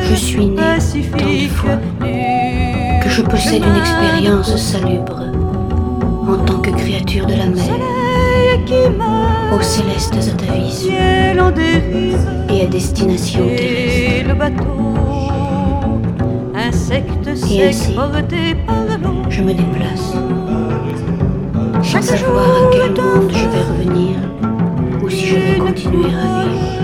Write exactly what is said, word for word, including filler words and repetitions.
Je suis née tant de fois que je possède une expérience salubre en tant que créature de la mer, aux célestes atavismes et à destination terrestre. Et ainsi, je me déplace, sans savoir à quel monde je vais revenir ou si je vais continuer à vivre.